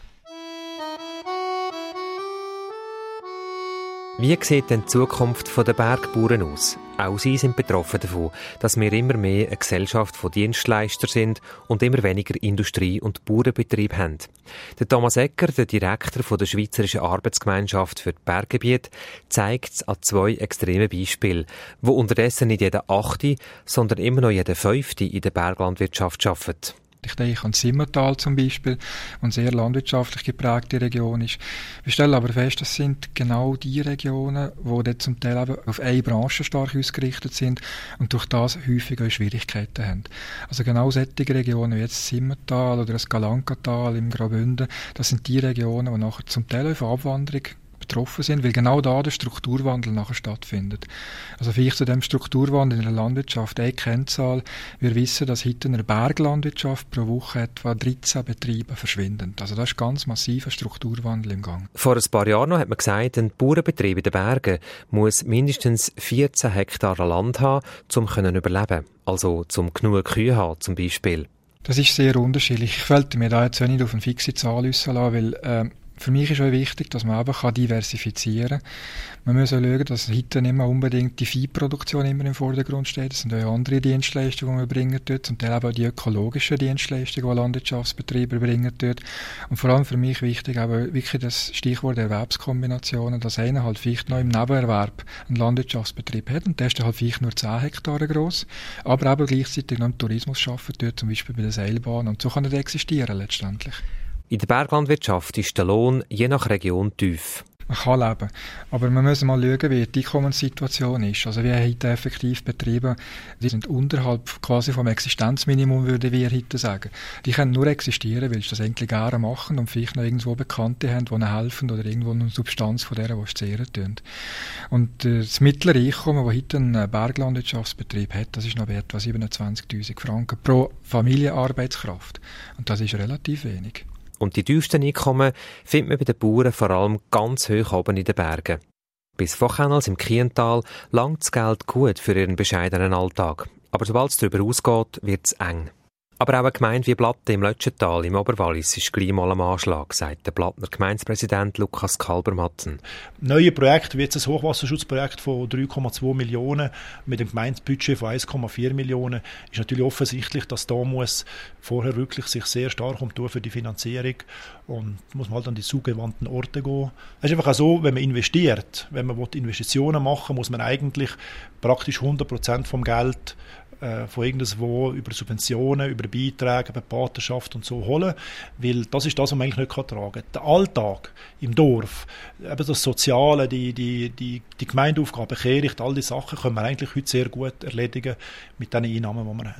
Wie sieht denn die Zukunft der Bergbauern aus? Auch sie sind betroffen davon, dass wir immer mehr eine Gesellschaft von Dienstleistern sind und immer weniger Industrie- und Bauernbetrieb haben. Der Thomas Ecker, der Direktor der Schweizerischen Arbeitsgemeinschaft für die Berggebiete, zeigt es an 2 extremen Beispielen, wo unterdessen nicht jeder 8., sondern immer noch jeder 5. in der Berglandwirtschaft arbeitet. Ich denke an Simmental zum Beispiel, eine sehr landwirtschaftlich geprägte Region ist. Wir stellen aber fest, das sind genau die Regionen, die dort zum Teil eben auf eine Branche stark ausgerichtet sind und durch das häufig auch Schwierigkeiten haben. Also genau solche Regionen wie jetzt Simmental oder das Galankatal im Graubünden, das sind die Regionen, die nachher zum Teil auf Abwanderung betroffen sind, weil genau da der Strukturwandel nachher stattfindet. Also vielleicht zu dem Strukturwandel in der Landwirtschaft eine Kennzahl. Wir wissen, dass heute in der Berglandwirtschaft pro Woche etwa 13 Betriebe verschwinden. Also das ist ganz massiver Strukturwandel im Gang. Vor ein paar Jahren noch hat man gesagt, ein Bauernbetrieb in den Bergen muss mindestens 14 Hektar Land haben, um überleben. Also zum genug Kühe haben zum Beispiel. Das ist sehr unterschiedlich. Ich wollte mir da jetzt nicht auf eine fixe Zahl rauslassen, weil für mich ist auch wichtig, dass man eben diversifizieren kann. Man muss auch schauen, dass heute nicht mehr unbedingt die Viehproduktion immer im Vordergrund steht. Es sind auch andere Dienstleistungen, die man bringen dort. Zum Teil auch die ökologischen Dienstleistungen, die Landwirtschaftsbetriebe bringen dort. Und vor allem für mich wichtig aber wirklich das Stichwort Erwerbskombinationen, dass einer halt vielleicht noch im Nebenerwerb einen Landwirtschaftsbetrieb hat und der ist dann halt vielleicht nur 10 Hektare gross, aber eben gleichzeitig noch im Tourismus arbeitet, dort zum Beispiel bei der Seilbahn, und so kann er existieren letztendlich. In der Berglandwirtschaft ist der Lohn je nach Region tief. Man kann leben, aber man muss mal schauen, wie die Einkommenssituation ist. Also wie heute effektiv Betriebe, die sind unterhalb quasi vom Existenzminimum, würden wir heute sagen. Die können nur existieren, weil sie das endlich gerne machen und vielleicht noch irgendwo Bekannte haben, die ihnen helfen oder irgendwo eine Substanz von der, die sie zehren tun. Und das mittlere Einkommen, das heute ein Berglandwirtschaftsbetrieb hat, das ist noch etwa 27'000 Franken pro Familienarbeitskraft. Und das ist relativ wenig. Und die tiefsten Einkommen findet man bei den Bauern vor allem ganz hoch oben in den Bergen. Bis Fochhänels im Kiental langt das Geld gut für ihren bescheidenen Alltag. Aber sobald es darüber ausgeht, wird es eng. Aber auch eine Gemeinde wie Platte im Lötschental im Oberwallis ist gleich mal am Anschlag, sagt der Plattner Gemeindepräsident Lukas Kalbermatten. Neue Projekte wie jetzt ein Hochwasserschutzprojekt von 3,2 Millionen mit einem Gemeindebudget von 1,4 Millionen ist natürlich offensichtlich, dass da muss vorher wirklich sich sehr stark umtun für die Finanzierung und muss man halt an die zugewandten Orte gehen. Es ist einfach auch so, wenn man investiert, wenn man Investitionen machen will, muss man eigentlich praktisch 100% vom Geld von irgendwo über Subventionen, über Beiträge, über Patenschaft und so holen, weil das ist das, was man eigentlich nicht tragen kann. Der Alltag im Dorf, eben das Soziale, die Gemeindeaufgaben, Kehricht, all die Sachen können wir eigentlich heute sehr gut erledigen mit den Einnahmen, die wir haben.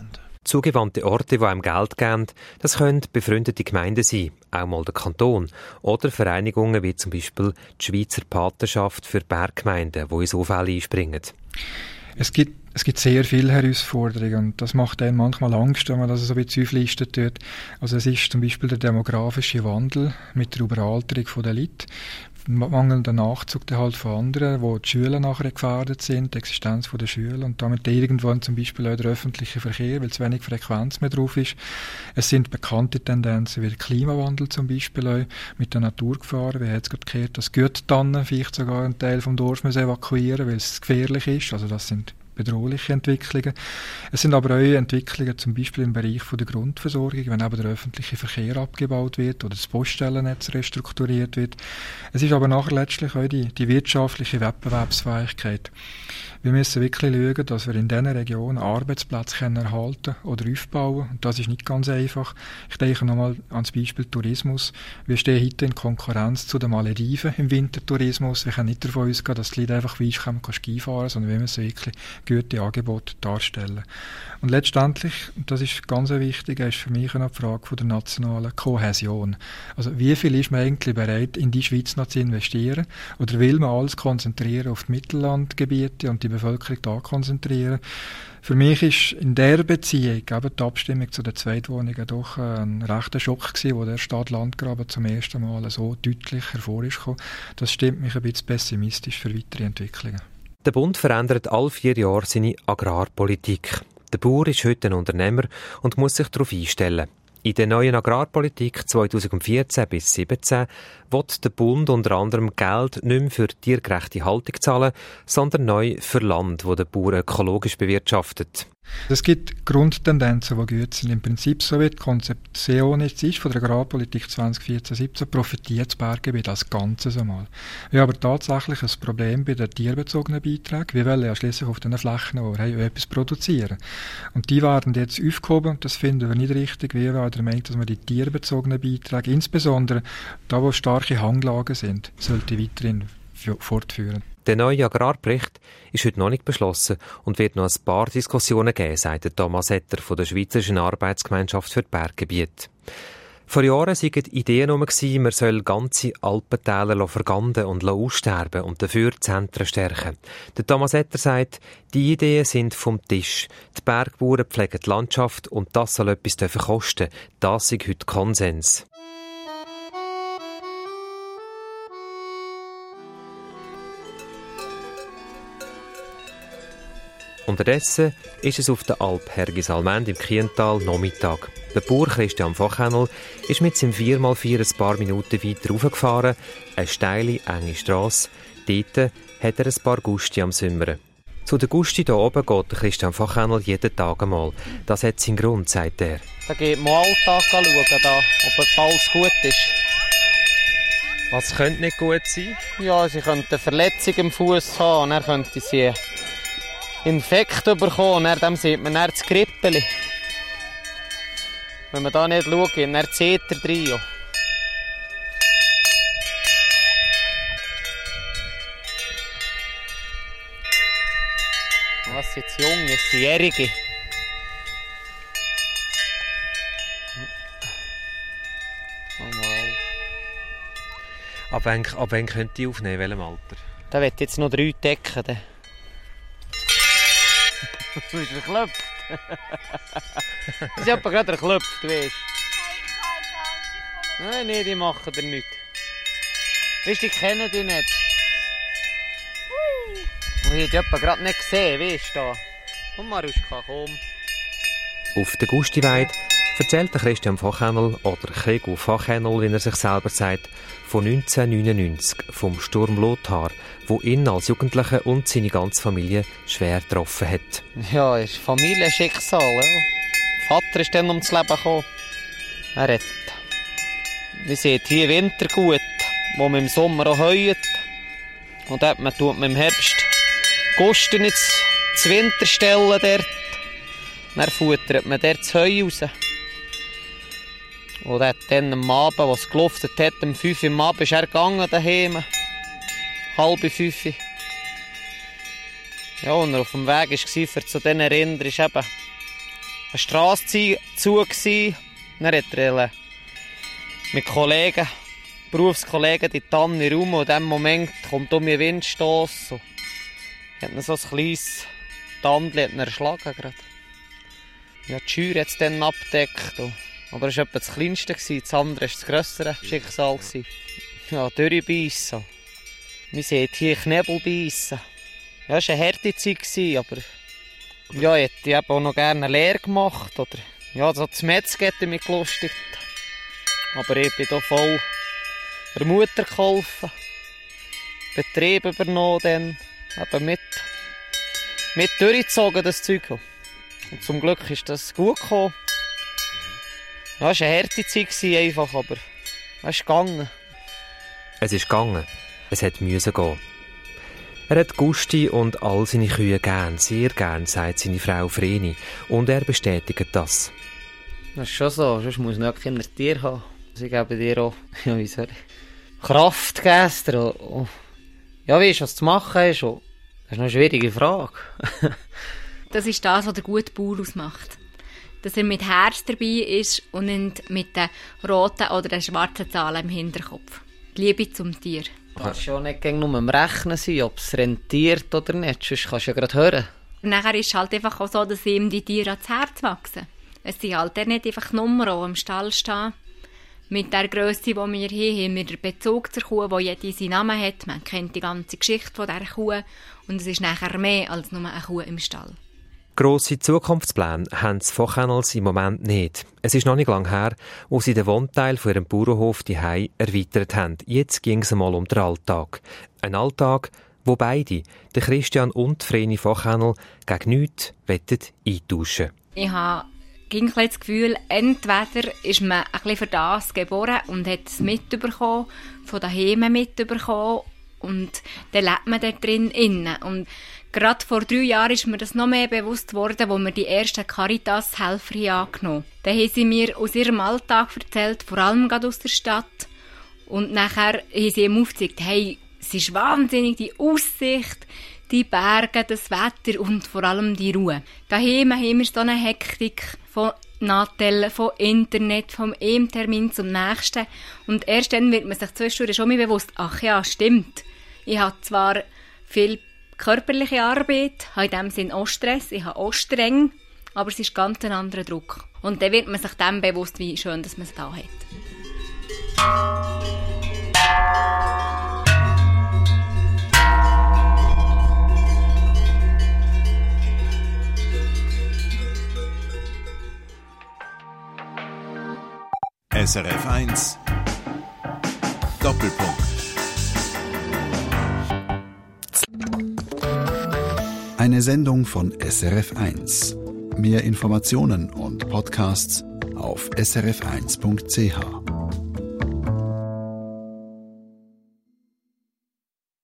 Zugewandte Orte, die einem Geld geben, das können befreundete Gemeinden sein, auch mal der Kanton, oder Vereinigungen wie zum Beispiel die Schweizer Patenschaft für Berggemeinden, die in so Fälle einspringen. Es gibt sehr viele Herausforderungen und das macht einem manchmal Angst, wenn man das so ein bisschen auflistet tut. Also es ist zum Beispiel der demografische Wandel mit der Überalterung der Leute, mangelnder Nachzug halt von anderen, wo die Schulen nachher gefährdet sind, die Existenz der Schulen und damit irgendwann zum Beispiel auch der öffentliche Verkehr, weil zu wenig Frequenz mehr drauf ist. Es sind bekannte Tendenzen wie der Klimawandel zum Beispiel auch mit den Naturgefahren. Wir haben jetzt gerade gehört, dass Gütertannen vielleicht sogar einen Teil vom Dorf evakuieren müssen, weil es gefährlich ist. Also das sind bedrohliche Entwicklungen. Es sind aber auch Entwicklungen zum Beispiel im Bereich der Grundversorgung, wenn eben der öffentliche Verkehr abgebaut wird oder das Poststellennetz restrukturiert wird. Es ist aber nachher letztlich auch die wirtschaftliche Wettbewerbsfähigkeit. Wir müssen wirklich schauen, dass wir in diesen Regionen Arbeitsplätze erhalten oder aufbauen. Und das ist nicht ganz einfach. Ich denke nochmal an das Beispiel Tourismus. Wir stehen heute in Konkurrenz zu den Malediven im Wintertourismus. Wir können nicht davon ausgehen, dass die Leute einfach weiss kommen, Ski fahren, sondern wir müssen wirklich gute Angebote darstellen. Und letztendlich, das ist ganz wichtig, ist für mich auch die Frage der nationalen Kohäsion. Also wie viel ist man eigentlich bereit, in die Schweiz noch zu investieren? Oder will man alles konzentrieren auf die Mittellandgebiete und die Bevölkerung da konzentrieren? Für mich ist in der Beziehung eben die Abstimmung zu den Zweitwohnungen doch ein rechter Schock gewesen, wo der Stadt-Land-Graben zum ersten Mal so deutlich hervorkam. Das stimmt mich ein bisschen pessimistisch für weitere Entwicklungen. Der Bund verändert alle 4 Jahre seine Agrarpolitik. Der Bauer ist heute ein Unternehmer und muss sich darauf einstellen. In der neuen Agrarpolitik 2014 bis 2017 will der Bund unter anderem Geld nicht mehr für tiergerechte Haltung zahlen, sondern neu für Land, das der Bauer ökologisch bewirtschaftet. Es gibt Grundtendenzen, die gut sind. Im Prinzip, so wie die Konzeption jetzt ist von der Agrarpolitik 2014-17, profitiert das Berggebiet als Ganzes einmal. Wir haben aber tatsächlich ein Problem bei den tierbezogenen Beiträgen. Wir wollen ja schliesslich auf diesen Flächen, wo wir etwas produzieren. Und die werden jetzt aufgehoben. Das finden wir nicht richtig. Wir waren der Meinung, dass man die tierbezogenen Beiträge, insbesondere da, wo starke Hanglagen sind, sollte weiterhin fortführen. Der neue Agrarbericht ist heute noch nicht beschlossen und wird noch ein paar Diskussionen geben, sagt Thomas Etter von der Schweizerischen Arbeitsgemeinschaft für die Berggebiete. Vor Jahren waren die Ideen herum, man soll ganze Alpentäler verganden und aussterben und dafür die Zentren stärken. Der Thomas Etter sagt, die Ideen sind vom Tisch. Die Bergbauern pflegen die Landschaft und das soll etwas kosten. Das ist heute Konsens. Unterdessen ist es auf der Alp Hergisalmend im Kiental Nachmittag. Der Bauer Christian Fachhänel ist mit seinem 4x4 ein paar Minuten weiter raufgefahren, eine steile, enge Strasse. Dort hat er ein paar Gusti am Sümmern. Zu den Gusti hier oben geht Christian Fachhänel jeden Tag einmal. Das hat seinen Grund, sagt er. Da geht man Alltag schauen, da, ob alles gut ist. Was könnte nicht gut sein? Ja, sie könnte eine Verletzung im Fuß haben, und dann könnte sie Infekt bekommen, und dann sieht man dann das Krippeli. Wenn man da nicht schaut, dann zieht er drin. Was sind jetzt Junge, es sind Jährige. Ab wann könnt ihr aufnehmen, in welchem Alter? Da wird jetzt noch 3 decken. Du bist erklopft. Sie haben gerade erklopft, weißt du? Nein, die machen dir nichts. Weißt du, die kennen dich nicht. Und ich habe gerade nicht gesehen, weißt du? Komm, Maruschka, komm. Auf der Gustiweide erzählt Christian Fachhänel, oder Kregel Fachhänel, wie er sich selber sagt, von 1999, vom Sturm Lothar, wo ihn als Jugendlichen und seine ganze Familie schwer getroffen hat. Ja, es ist Familienschicksal. Ja. Vater ist dann ums Leben gekommen. Er hat, wir sehen hier Wintergut, wo man im Sommer auch heut. Und dort tut man im Herbst Gusten ins Winter stellen dort. Dann futtert man dort das Heu raus. Und dann am Abend, als es geluftet hat, um 5 Uhr am Abend, ist er gegangen daheim. 4:30. Ja, und er auf dem Weg war, für zu diesen Rindern, ist eben eine Strasse zu. Dann hat er mit Kollegen, Berufskollegen, die Tanne rum und in diesem Moment kommt um den Windstoss und hat so ein kleines Tandli erschlagen gerade. Ja, die Scheuer hat es dann abgedeckt. Aber das war etwa das Kleinste, das andere war das grössere Schicksal. Ja, durchbeissen. Wir sehen hier Knebel beissen. Ja, es war eine harte Zeit, aber ja, ich hätte eben auch noch gerne eine Lehre gemacht. Oder ja, so das Metzger hätte mich gelustigt. Aber ich bin hier voll der Mutter geholfen. Betrieb übernommen, dann eben mit durchgezogen, das Zeug. Und zum Glück ist das gut gekommen. Ja, es war eine harte Zeit einfach, aber es ist gegangen. Es ist gegangen. Es hat müssen gehen. Er hat Gusti und all seine Kühe gern, sehr gern, sagt seine Frau Vreni. Und er bestätigt das. Das ist schon so, sonst muss man keine Tiere haben. Sie geben dir auch, ja, wie soll ich, Kraft gestern. Ja, weißt du, was zu machen ist? Das ist noch eine schwierige Frage. Das ist das, was der gute Bauer ausmacht. Dass er mit Herz dabei ist und nicht mit den roten oder den schwarzen Zahlen im Hinterkopf. Die Liebe zum Tier. Du kannst ja nicht nur am Rechnen sein, ob es rentiert oder nicht. Sonst kannst du ja gerade hören. Und nachher ist es halt einfach auch so, dass ihm die Tiere ans Herz wachsen. Es sind halt nicht einfach Nummern, die im Stall stehen. Mit der Grösse, die wir haben wir den Bezug zur Kuh, wo jede seinen Namen hat. Man kennt die ganze Geschichte von dieser Kuh. Und es ist nachher mehr als nur eine Kuh im Stall. Grosse Zukunftspläne haben die Vochhänels im Moment nicht. Es ist noch nicht lange her, wo sie den Wohnteil von ihrem Bauernhof daheim erweitert haben. Jetzt ging es einmal um den Alltag. Ein Alltag, wo beide, der Christian und die Vreni Vochhänel, gegen nichts eintauschen. Ich habe das Gefühl, entweder ist man ein bisschen für das geboren und hat es mitbekommen, von daheim mitbekommen und dann lebt man da drin innen. Und gerade vor 3 Jahren ist mir das noch mehr bewusst worden, als wir die ersten Caritas-Helfer angenommen haben. Da haben sie mir aus ihrem Alltag erzählt, vor allem gerade aus der Stadt. Und nachher haben sie ihm aufgezeigt, hey, es ist wahnsinnig, die Aussicht, die Berge, das Wetter und vor allem die Ruhe. Daheim haben wir so eine Hektik von Nattel, von Internet, vom einem Termin zum nächsten. Und erst dann wird man sich zwischendurch schon mal bewusst, ach ja, stimmt. Ich habe zwar viel körperliche Arbeit, habe in dem Sinn auch Stress, ich habe auch streng, aber es ist ganz ein anderer Druck. Und dann wird man sich dem bewusst, wie schön, dass man es da hat. SRF 1 Doppelpunkt. Eine Sendung von SRF 1. Mehr Informationen und Podcasts auf srf1.ch.